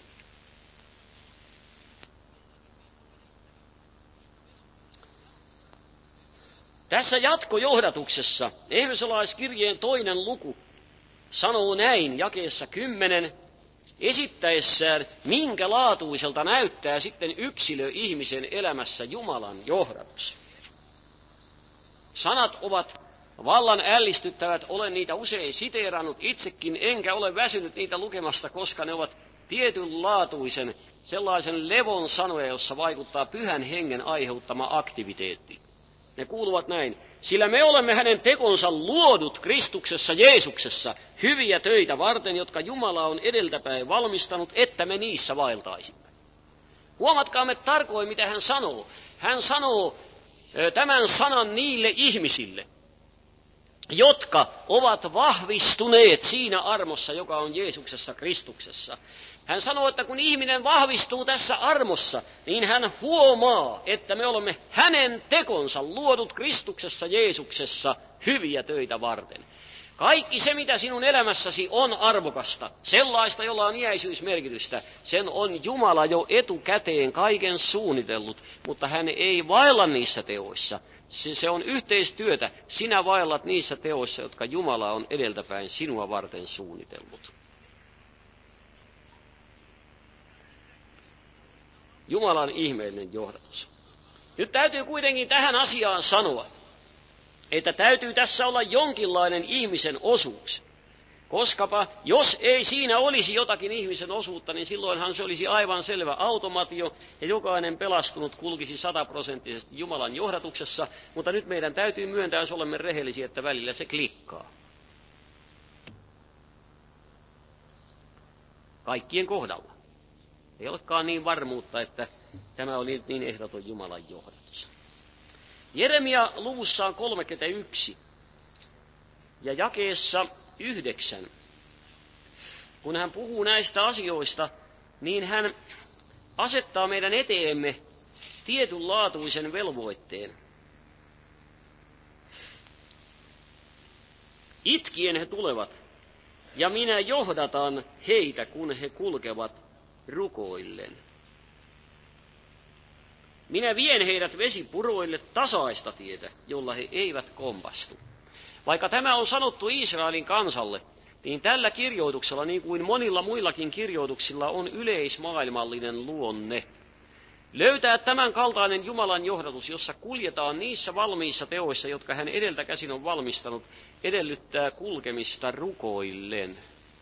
S1: Tässä jatkojohdatuksessa Efesolaiskirjeen toinen luku sanoo näin jakeessa kymmenen, esittäessään, minkä laatuiselta näyttää sitten yksilö ihmisen elämässä Jumalan johdatus. Sanat ovat vallan ällistyttävät, olen niitä usein siteerannut itsekin, enkä ole väsynyt niitä lukemasta, koska ne ovat tietynlaatuisen sellaisen levon sanoja, jossa vaikuttaa pyhän hengen aiheuttama aktiviteetti. Ne kuuluvat näin. Sillä me olemme hänen tekonsa luodut Kristuksessa Jeesuksessa hyviä töitä varten, jotka Jumala on edeltäpäin valmistanut, että me niissä vaeltaisimme. Huomatkaamme tarkoin, mitä hän sanoo. Hän sanoo tämän sanan niille ihmisille, jotka ovat vahvistuneet siinä armossa, joka on Jeesuksessa Kristuksessa. Hän sanoo, että kun ihminen vahvistuu tässä armossa, niin hän huomaa, että me olemme hänen tekonsa luodut Kristuksessa Jeesuksessa hyviä töitä varten. Kaikki se, mitä sinun elämässäsi on arvokasta, sellaista, jolla on iäisyysmerkitystä, sen on Jumala jo etukäteen kaiken suunnitellut, mutta hän ei vaella niissä teoissa. Se, se on yhteistyötä. Sinä vaellat niissä teoissa, jotka Jumala on edeltäpäin sinua varten suunnitellut. Jumalan ihmeellinen johdatus. Nyt täytyy kuitenkin tähän asiaan sanoa, että täytyy tässä olla jonkinlainen ihmisen osuus. Koskapa jos ei siinä olisi jotakin ihmisen osuutta, niin silloinhan se olisi aivan selvä automaatio ja jokainen pelastunut kulkisi sataprosenttisesti Jumalan johdatuksessa, mutta nyt meidän täytyy myöntää, jos olemme rehellisiä, että välillä se klikkaa. Kaikkien kohdalla. Ei olekaan niin varmuutta, että tämä oli niin ehdoton Jumalan johdatus. Jeremia luvussaan kolmekymmentäyksi ja jakeessa yhdeksän, kun hän puhuu näistä asioista, niin hän asettaa meidän eteemme tietynlaatuisen velvoitteen. Itkien he tulevat, ja minä johdatan heitä, kun he kulkevat rukoillen. Minä vien heidät vesipuroille tasaista tietä, jolla he eivät kompastu. Vaikka tämä on sanottu Israelin kansalle, niin tällä kirjoituksella, niin kuin monilla muillakin kirjoituksilla, on yleismaailmallinen luonne. Löytää tämän kaltainen Jumalan johdatus, jossa kuljetaan niissä valmiissa teoissa, jotka hän edeltä käsin on valmistanut, edellyttää kulkemista rukoillen.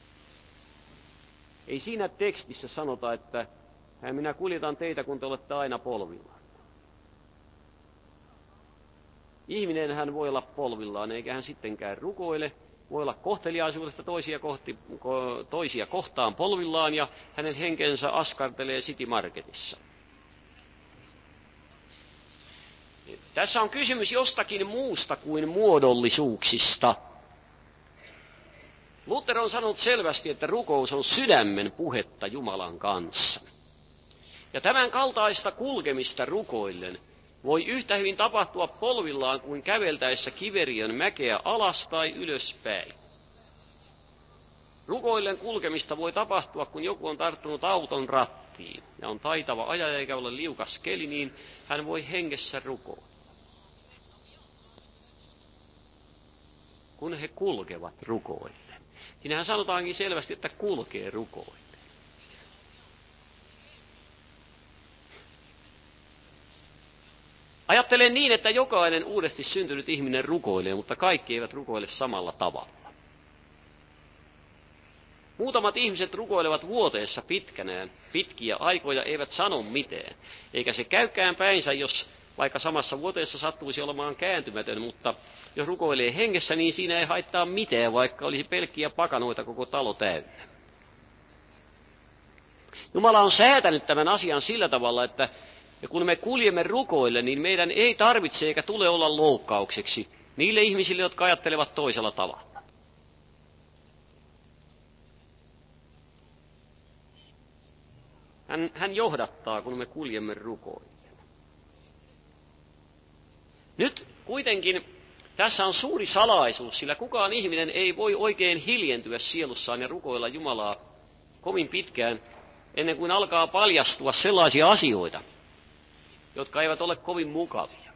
S1: Ei siinä tekstissä sanota, että minä kuljetan teitä, kun te olette aina polvillaan. Ihminen hän voi olla polvillaan, eikä hän sittenkään rukoile, voi olla kohteliaisuudesta toisia, kohti, ko, toisia kohtaan polvillaan ja hänen henkensä askartelee City Marketissa. Tässä on kysymys jostakin muusta kuin muodollisuuksista. Luther on sanonut selvästi, että rukous on sydämen puhetta Jumalan kanssa. Ja tämän kaltaista kulkemista rukoillen voi yhtä hyvin tapahtua polvillaan kuin käveltäessä Kiveriön mäkeä alas tai ylöspäin. Rukoillen kulkemista voi tapahtua, kun joku on tarttunut auton rattiin ja on taitava ajaja eikä ole liukas keli, niin hän voi hengessä rukoilla. Kun he kulkevat rukoillen. Siinähän sanotaankin selvästi, että kulkee rukoillen. Ajattelen niin, että jokainen uudesti syntynyt ihminen rukoilee, mutta kaikki eivät rukoile samalla tavalla. Muutamat ihmiset rukoilevat vuoteessa pitkänään, pitkiä aikoja eivät sano mitään, eikä se käykään päinsä, jos vaikka samassa vuoteessa sattuisi olemaan kääntymätön, mutta jos rukoilee hengessä, niin siinä ei haittaa mitään, vaikka olisi pelkkiä pakanoita koko talo täynnä. Jumala on säätänyt tämän asian sillä tavalla, että kun me kuljemme rukoille, niin meidän ei tarvitse eikä tule olla loukkaukseksi niille ihmisille, jotka ajattelevat toisella tavalla. Hän, hän johdattaa, kun me kuljemme rukoille. Nyt kuitenkin tässä on suuri salaisuus, sillä kukaan ihminen ei voi oikein hiljentyä sielussaan ja rukoilla Jumalaa kovin pitkään, ennen kuin alkaa paljastua sellaisia asioita, jotka eivät ole kovin mukavia.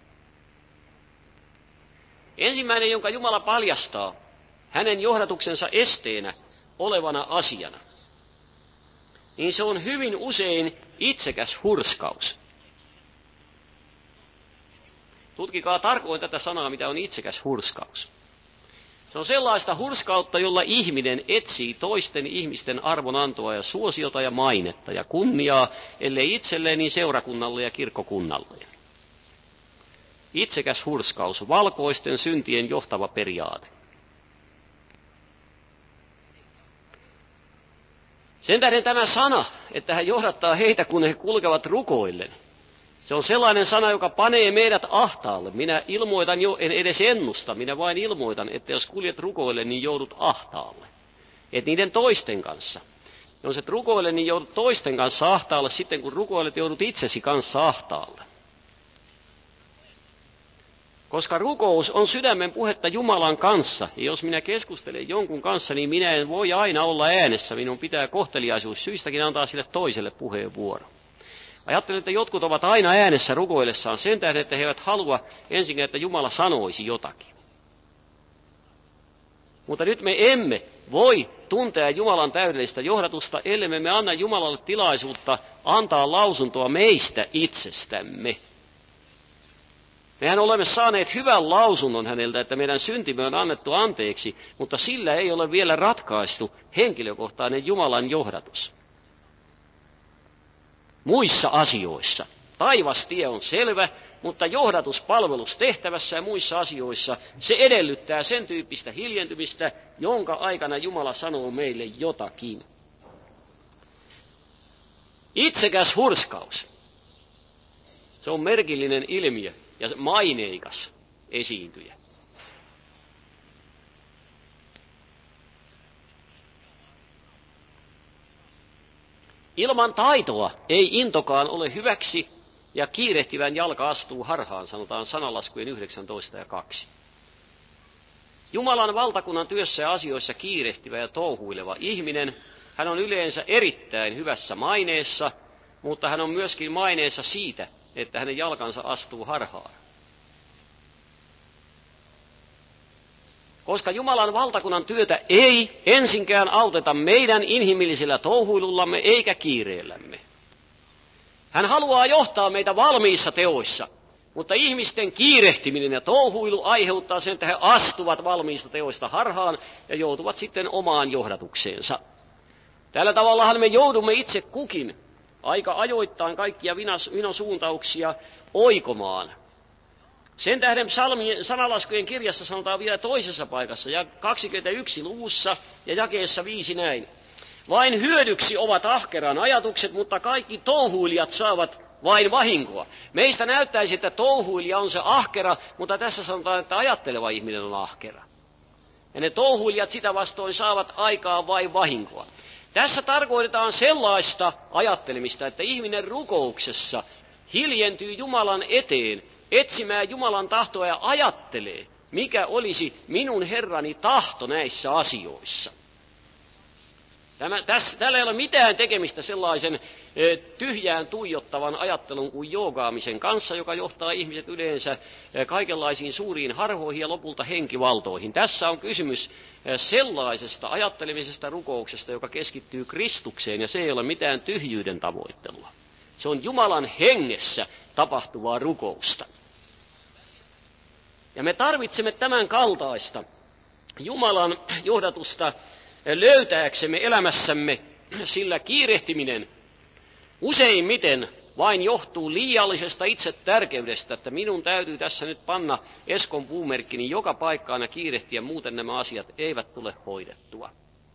S1: Ensimmäinen, jonka Jumala paljastaa hänen johdatuksensa esteenä olevana asiana, niin se on hyvin usein itsekäs hurskaus. Tutkikaa tarkoin tätä sanaa, mitä on itsekäs hurskaus. Se on sellaista hurskautta, jolla ihminen etsii toisten ihmisten arvonantoa ja suosiota ja mainetta ja kunniaa, ellei itselleen, niin seurakunnalle ja kirkkokunnalle. Itsekäs hurskaus, valkoisten syntien johtava periaate. Sen tähden tämä sana, että hän johdattaa heitä, kun he kulkevat rukoillen, se on sellainen sana, joka panee meidät ahtaalle. Minä ilmoitan jo, en edes ennusta, minä vain ilmoitan, että jos kuljet rukoille, niin joudut ahtaalle. Et niiden toisten kanssa. Jos et rukoile, niin joudut toisten kanssa ahtaalle. Sitten kun rukoilet, joudut itsesi kanssa ahtaalle. Koska rukous on sydämen puhetta Jumalan kanssa. Ja jos minä keskustelen jonkun kanssa, niin minä en voi aina olla äänessä. Minun pitää kohteliaisuus syistäkin antaa sille toiselle puheenvuoro. Ajattelen, että jotkut ovat aina äänessä rukoillessaan sen tähden, että he eivät halua ensin, että Jumala sanoisi jotakin. Mutta nyt me emme voi tuntea Jumalan täydellistä johdatusta, ellei me anna Jumalalle tilaisuutta antaa lausuntoa meistä itsestämme. Mehän olemme saaneet hyvän lausunnon häneltä, että meidän syntimme on annettu anteeksi, mutta sillä ei ole vielä ratkaistu henkilökohtainen Jumalan johdatus. Muissa asioissa taivastie on selvä, mutta johdatuspalvelustehtävässä ja muissa asioissa se edellyttää sen tyyppistä hiljentymistä, jonka aikana Jumala sanoo meille jotakin. Itsekäs hurskaus. Se on merkillinen ilmiö ja maineikas esiintyjä. Ilman taitoa ei intokaan ole hyväksi, ja kiirehtivän jalka astuu harhaan, sanotaan sananlaskujen yhdeksäntoista ja kaksi. Jumalan valtakunnan työssä ja asioissa kiirehtivä ja touhuileva ihminen, hän on yleensä erittäin hyvässä maineessa, mutta hän on myöskin maineessa siitä, että hänen jalkansa astuu harhaan. Koska Jumalan valtakunnan työtä ei ensinkään auteta meidän inhimillisellä touhuilullamme eikä kiireellämme. Hän haluaa johtaa meitä valmiissa teoissa, mutta ihmisten kiirehtiminen ja touhuilu aiheuttaa sen, että he astuvat valmiista teoista harhaan ja joutuvat sitten omaan johdatukseensa. Tällä tavallahan me joudumme itse kukin aika ajoittain kaikkia vinosuuntauksia oikomaan. Sen tähden psalmien sanalaskujen kirjassa sanotaan vielä toisessa paikassa, ja kaksikymmentäyksi luvussa ja jakeessa viisi näin. Vain hyödyksi ovat ahkeran ajatukset, mutta kaikki touhuilijat saavat vain vahinkoa. Meistä näyttäisi, että touhuilija on se ahkera, mutta tässä sanotaan, että ajatteleva ihminen on ahkera. Ja ne touhuilijat sitä vastoin saavat aikaan vain vahinkoa. Tässä tarkoitetaan sellaista ajattelemista, että ihminen rukouksessa hiljentyy Jumalan eteen, etsimään Jumalan tahtoa ja ajattelee, mikä olisi minun Herrani tahto näissä asioissa. Tämä, tässä, tällä ei ole mitään tekemistä sellaisen e, tyhjään tuijottavan ajattelun kuin joogaamisen kanssa, joka johtaa ihmiset yleensä e, kaikenlaisiin suuriin harhoihin ja lopulta henkivaltoihin. Tässä on kysymys e, sellaisesta ajattelemisesta rukouksesta, joka keskittyy Kristukseen, ja se ei ole mitään tyhjyyden tavoittelua. Se on Jumalan hengessä tapahtuvaa rukousta. Ja me tarvitsemme tämän kaltaista Jumalan johdatusta löytääksemme elämässämme, sillä kiirehtiminen useimmiten vain johtuu liiallisesta itsetärkeydestä, että minun täytyy tässä nyt panna Eskon puumerkkini joka paikkaan ja kiirehtiä, muuten nämä asiat eivät tule hoidettua.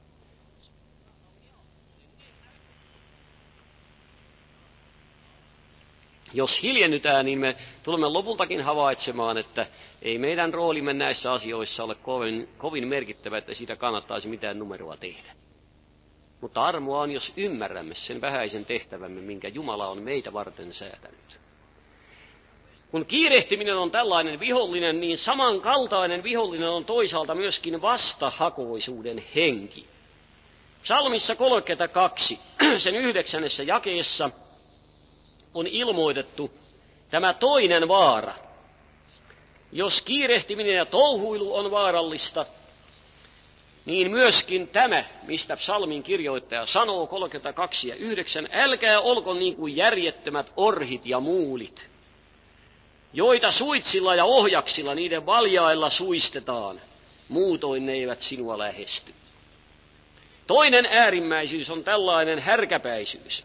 S1: Jos hiljennytään, niin me tulemme lopultakin havaitsemaan, että ei meidän roolimme näissä asioissa ole kovin, kovin merkittävä, että siitä kannattaisi mitään numeroa tehdä. Mutta armoa on, jos ymmärrämme sen vähäisen tehtävämme, minkä Jumala on meitä varten säätänyt. Kun kiirehtiminen on tällainen vihollinen, niin samankaltainen vihollinen on toisaalta myöskin vastahakoisuuden henki. Psalmissa kolmekymmentäkaksi, sen yhdeksännessä jakeessa, on ilmoitettu tämä toinen vaara. Jos kiirehtiminen ja touhuilu on vaarallista, niin myöskin tämä, mistä psalmin kirjoittaja sanoo kolmekymmentäkaksi ja yhdeksän, älkää olko niin kuin järjettömät orhit ja muulit, joita suitsilla ja ohjaksilla niiden valjailla suistetaan, muutoin ne eivät sinua lähesty. Toinen äärimmäisyys on tällainen härkäpäisyys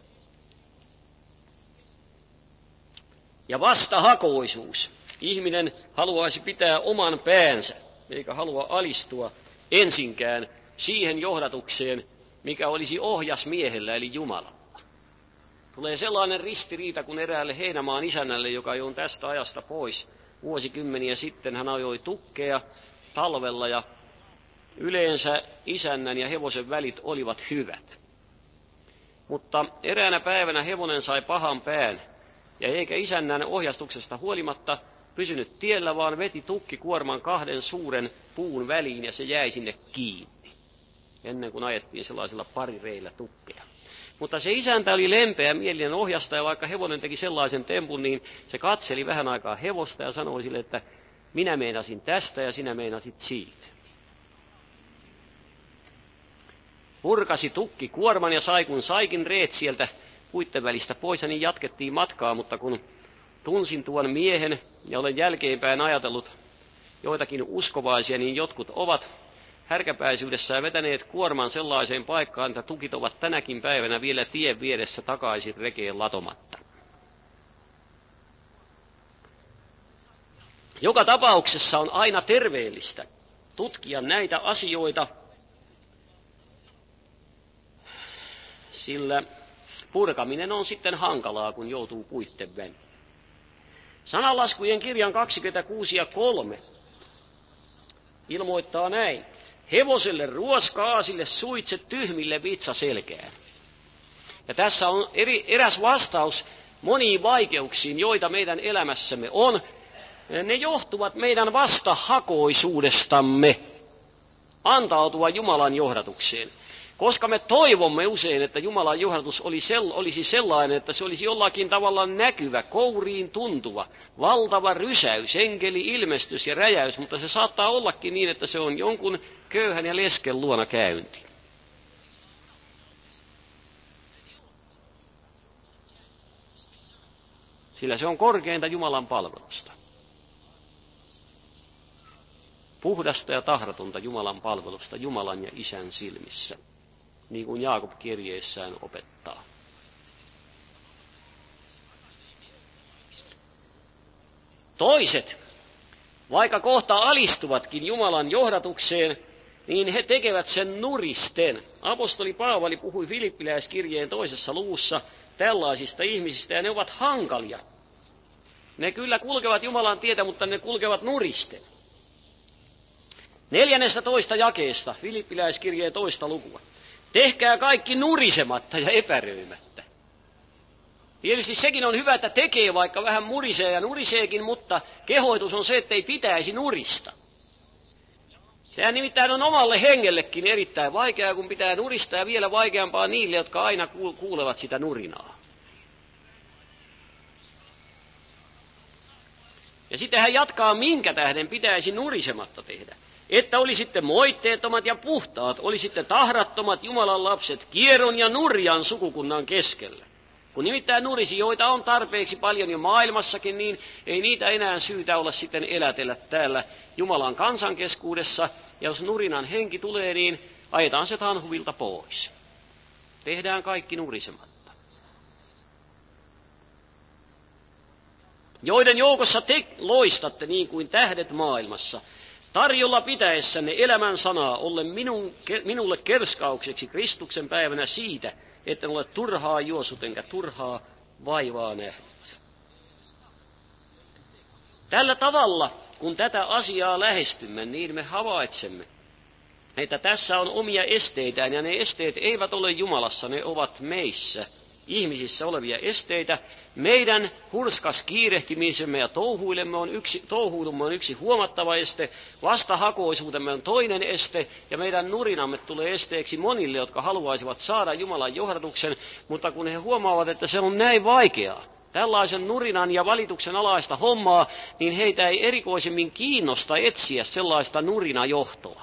S1: ja vastahakoisuus. Ihminen haluaisi pitää oman päänsä, eikä halua alistua ensinkään siihen johdatukseen, mikä olisi ohjas miehellä, eli Jumalalla. Tulee sellainen ristiriita kuin eräälle Heinämaan isännälle, joka on tästä ajasta pois. Vuosikymmeniä sitten hän ajoi tukkeja talvella, ja yleensä isännän ja hevosen välit olivat hyvät. Mutta eräänä päivänä hevonen sai pahan pään, ja eikä isännän ohjastuksesta huolimatta pysynyt tiellä, vaan veti tukkikuorman kahden suuren puun väliin, ja se jäi sinne kiinni, ennen kuin ajettiin sellaisella parireillä tukkeja. Mutta se isäntä oli lempeä mielinen ohjasta, ja vaikka hevonen teki sellaisen tempun, niin se katseli vähän aikaa hevosta ja sanoi sille, että minä meinasin tästä ja sinä meinasit siitä. Purkasi tukkikuorman ja sai kun saikin reet sieltä puitten välistä pois, ja niin jatkettiin matkaa, mutta kun tunsin tuon miehen ja olen jälkeenpäin ajatellut joitakin uskovaisia, niin jotkut ovat härkäpäisyydessään vetäneet kuorman sellaiseen paikkaan, että tukit ovat tänäkin päivänä vielä tien vieressä takaisin rekeen latomatta. Joka tapauksessa on aina terveellistä tutkia näitä asioita, sillä purkaminen on sitten hankalaa, kun joutuu puitten väliin. Sananlaskujen kirjan kaksikymmentäkuusi ja kolme ilmoittaa näin. Hevoselle ruoska, aasille suitset, tyhmille vitsa selkään. Ja tässä on eri, eräs vastaus moniin vaikeuksiin, joita meidän elämässämme on. Ne johtuvat meidän vastahakoisuudestamme antautua Jumalan johdatukseen. Koska me toivomme usein, että Jumalan johdatus olisi sellainen, että se olisi jollakin tavalla näkyvä, kouriin tuntuva, valtava rysäys, enkeli, ilmestys ja räjäys, mutta se saattaa ollakin niin, että se on jonkun köyhän ja lesken luona käynti. Sillä se on korkeinta Jumalan palvelusta. Puhdasta ja tahratonta Jumalan palvelusta Jumalan ja Isän silmissä, niin kuin Jaakob kirjeessään opettaa. Toiset vaikka kohta alistuvatkin Jumalan johdatukseen, niin he tekevät sen nuristen. Apostoli Paavali puhui Filippiläiskirjeen toisessa luvussa tällaisista ihmisistä, ja ne ovat hankalia. Ne kyllä kulkevat Jumalan tietä, mutta ne kulkevat nuristen. Neljännestä toista jakeesta, Filippiläiskirjeen toista lukua. Tehkää kaikki nurisematta ja epäröimättä. Tietysti sekin on hyvä, että tekee, vaikka vähän murisee ja nuriseekin, mutta kehoitus on se, että ei pitäisi nurista. Sehän nimittäin on omalle hengellekin erittäin vaikeaa, kun pitää nuristaa, ja vielä vaikeampaa niille, jotka aina kuulevat sitä nurinaa. Ja sitten hän jatkaa, minkä tähden pitäisi nurisematta tehdä. Että olisitte moitteettomat ja puhtaat, olisitte tahrattomat Jumalan lapset kieron ja nurjan sukukunnan keskellä. Kun nimittäin nurisijoita on tarpeeksi paljon jo maailmassakin, niin ei niitä enää syytä olla sitten elätellä täällä Jumalan kansan keskuudessa. Ja jos nurinan henki tulee, niin ajetaan se tanhuvilta pois. Tehdään kaikki nurisematta. Joiden joukossa te loistatte niin kuin tähdet maailmassa, tarjolla pitäessänne elämän sanaa ollen minun, minulle kerskaukseksi Kristuksen päivänä siitä, että en ole turhaa juossut enkä turhaa vaivaa nähnyt. Tällä tavalla, kun tätä asiaa lähestymme, niin me havaitsemme, että tässä on omia esteitään, ja ne esteet eivät ole Jumalassa, ne ovat meissä, ihmisissä olevia esteitä. Meidän hurskas kiirehtimisemme ja touhuilemme on yksi, touhuilumme on yksi huomattava este, vastahakoisuutemme on toinen este, ja meidän nurinamme tulee esteeksi monille, jotka haluaisivat saada Jumalan johdatuksen, mutta kun he huomaavat, että se on näin vaikeaa, tällaisen nurinan ja valituksen alaista hommaa, niin heitä ei erikoisemmin kiinnosta etsiä sellaista nurinajohtoa.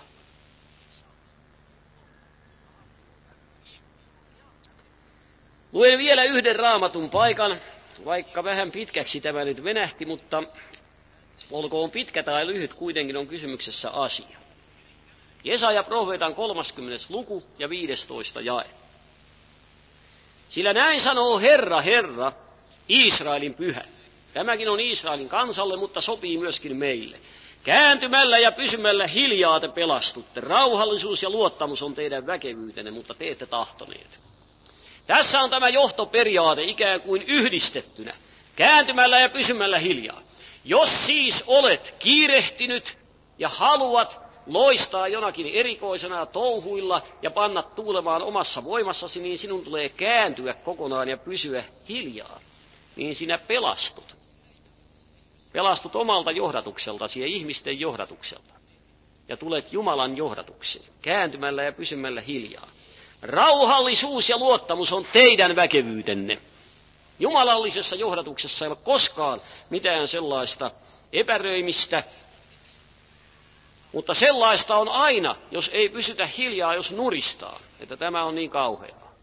S1: Luen vielä yhden raamatun paikan, vaikka vähän pitkäksi tämä nyt venähti, mutta olkoon pitkä tai lyhyt, kuitenkin on kysymyksessä asia. Jesaja profeetan kolmaskymmenes luku ja viidestoista jae. Sillä näin sanoo Herra, Herra, Israelin pyhä. Tämäkin on Israelin kansalle, mutta sopii myöskin meille. Kääntymällä ja pysymällä hiljaa te pelastutte. Rauhallisuus ja luottamus on teidän väkevyytenne, mutta te ette tahtoneet. Tässä on tämä johtoperiaate ikään kuin yhdistettynä. Kääntymällä ja pysymällä hiljaa. Jos siis olet kiirehtinyt ja haluat loistaa jonakin erikoisena touhuilla ja panna tuulemaan omassa voimassasi, niin sinun tulee kääntyä kokonaan ja pysyä hiljaa. Niin sinä pelastut. Pelastut omalta johdatukseltasi ja ihmisten johdatukselta. Ja tulet Jumalan johdatukseen, kääntymällä ja pysymällä hiljaa. Rauhallisuus ja luottamus on teidän väkevyytenne. Jumalallisessa johdatuksessa ei ole koskaan mitään sellaista epäröimistä, mutta sellaista on aina, jos ei pysytä hiljaa, jos nuristaa, että tämä on niin kauheaa.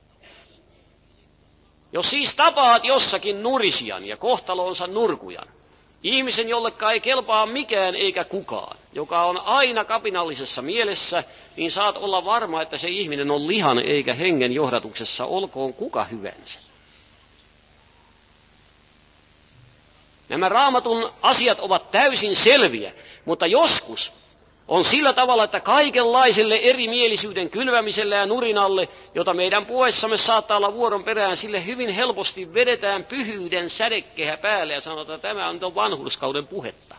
S1: Jos siis tapaat jossakin nurisijan ja kohtalonsa nurkujan, ihmisen, jolleka ei kelpaa mikään eikä kukaan, joka on aina kapinallisessa mielessä, niin saat olla varma, että se ihminen on lihan eikä hengen johdatuksessa, olkoon kuka hyvänsä. Nämä Raamatun asiat ovat täysin selviä, mutta joskus on sillä tavalla, että kaikenlaiselle erimielisyyden kylvämiselle ja nurinalle, jota meidän puheessamme saattaa olla vuoron perään, sille hyvin helposti vedetään pyhyyden sädekkehä päälle ja sanotaan, että tämä on vanhurskauden puhetta.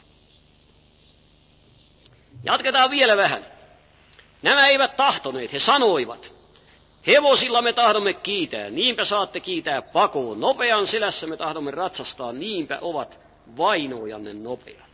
S1: Jatketaan vielä vähän. Nämä eivät tahtoneet, he sanoivat, hevosilla me tahdomme kiitää, niinpä saatte kiitää pakoon, nopean selässä me tahdomme ratsastaa, niinpä ovat vainojanne nopeat.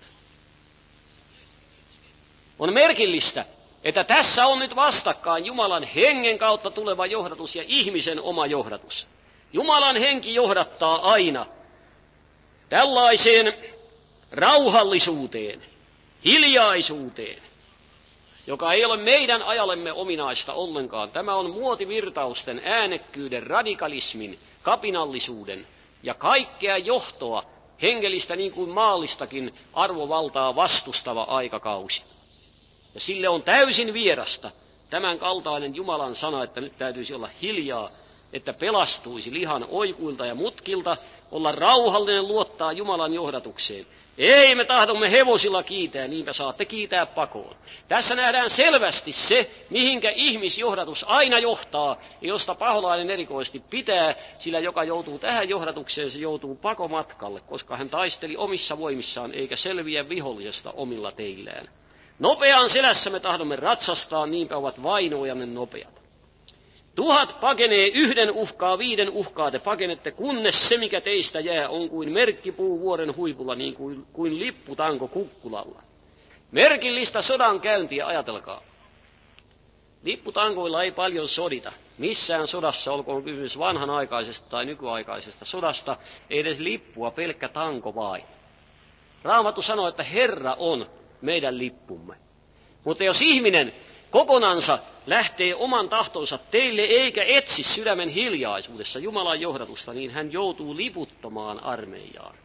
S1: On merkillistä, että tässä on nyt vastakkain Jumalan hengen kautta tuleva johdatus ja ihmisen oma johdatus. Jumalan henki johdattaa aina tällaiseen rauhallisuuteen, hiljaisuuteen, joka ei ole meidän ajallemme ominaista ollenkaan. Tämä on muotivirtausten, äänekkyyden, radikalismin, kapinallisuuden ja kaikkea johtoa, hengellistä niin kuin maallistakin arvovaltaa vastustava aikakausi. Ja sille on täysin vierasta tämän kaltainen Jumalan sana, että nyt täytyisi olla hiljaa, että pelastuisi lihan oikuilta ja mutkilta. olla rauhallinen, luottaa Jumalan johdatukseen. Ei, me tahdomme hevosilla kiitää, niinpä saatte kiitää pakoon. Tässä nähdään selvästi se, mihinkä ihmisjohdatus aina johtaa, ja josta paholainen erikoisesti pitää, sillä joka joutuu tähän johdatukseen, se joutuu pakomatkalle, koska hän taisteli omissa voimissaan, eikä selviä vihollisesta omilla teillään. Nopeaan selässä me tahdomme ratsastaa, niinpä ovat vainoajanne nopeat. Tuhat pakenee yhden uhkaa, viiden uhkaa te pakenette, kunnes se, mikä teistä jää, on kuin merkkipuu vuoren huipulla, niin kuin, kuin lipputanko kukkulalla. Merkillistä sodan käyntiä, ajatelkaa. Lipputankoilla ei paljon sodita. Missään sodassa, olkoon kysymys vanhanaikaisesta tai nykyaikaisesta sodasta, ei edes lippua, pelkkä tanko vain. Raamattu sanoo, että Herra on meidän lippumme. Mutta jos ihminen kokonansa lähtee oman tahtonsa teille eikä etsi sydämen hiljaisuudessa Jumalan johdatusta, niin hän joutuu liputtomaan armeijaan.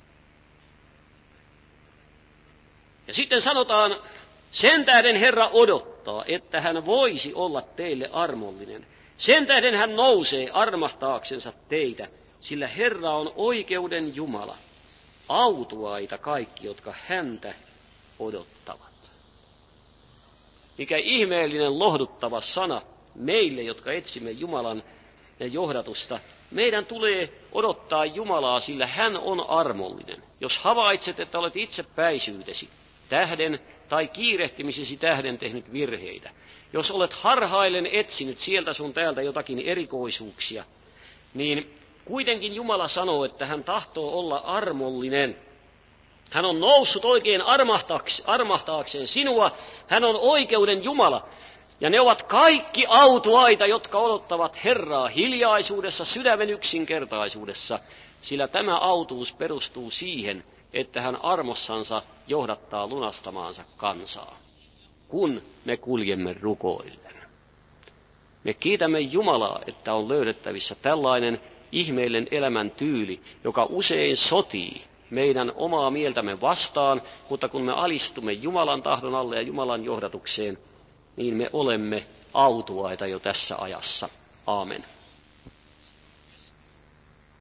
S1: Ja sitten sanotaan, sen tähden Herra odottaa, että hän voisi olla teille armollinen. Sen tähden hän nousee armahtaaksensa teitä, sillä Herra on oikeuden Jumala. Autuaita kaikki, jotka häntä odottavat. Mikä ihmeellinen lohduttava sana meille, jotka etsimme Jumalan johdatusta. Meidän tulee odottaa Jumalaa, sillä hän on armollinen. Jos havaitset, että olet itsepäisyytesi tähden tai kiirehtimisesi tähden tehnyt virheitä, jos olet harhaillen etsinyt sieltä sun täältä jotakin erikoisuuksia, niin kuitenkin Jumala sanoo, että hän tahtoo olla armollinen. Hän on noussut oikein armahtaakseen sinua. Hän on oikeuden Jumala. Ja ne ovat kaikki autuaita, jotka odottavat Herraa hiljaisuudessa, sydämen yksinkertaisuudessa, sillä tämä autuus perustuu siihen, että hän armossansa johdattaa lunastamaansa kansaa, kun me kuljemme rukoillen. Me kiitämme Jumalaa, että on löydettävissä tällainen ihmeellinen elämän tyyli, joka usein sotii meidän omaa mieltämme vastaan, mutta kun me alistumme Jumalan tahdon alle ja Jumalan johdatukseen, niin me olemme autuaita jo tässä ajassa. Aamen.